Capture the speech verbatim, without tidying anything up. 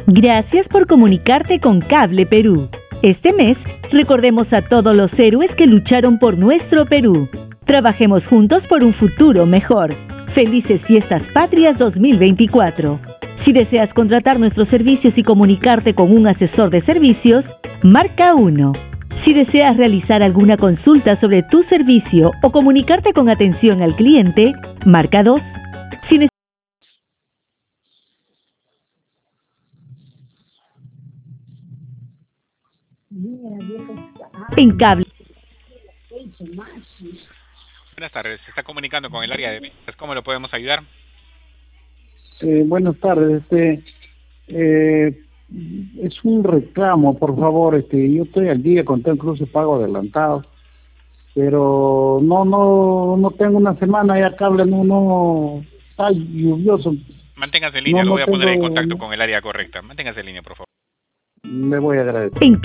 Gracias por comunicarte con Cable Perú. Este mes, recordemos a todos los héroes que lucharon por nuestro Perú. Trabajemos juntos por un futuro mejor. Felices Fiestas Patrias dos mil veinticuatro. Si deseas contratar nuestros servicios y comunicarte con un asesor de servicios, marca uno. Si deseas realizar alguna consulta sobre tu servicio o comunicarte con atención al cliente, marca dos. Si ne- en Cable. Buenas tardes, se está comunicando con el área de ventas. ¿Cómo lo podemos ayudar? Eh, buenas tardes, este, eh, es un reclamo, por favor, este, yo estoy al día con todo incluso pago adelantado, pero no, no, no tengo una semana ya cable, no, no, está lluvioso, Manténgase en línea, no, lo no voy a poner en tengo, contacto con el área correcta. Manténgase en línea, por favor. le voy a agradecer. En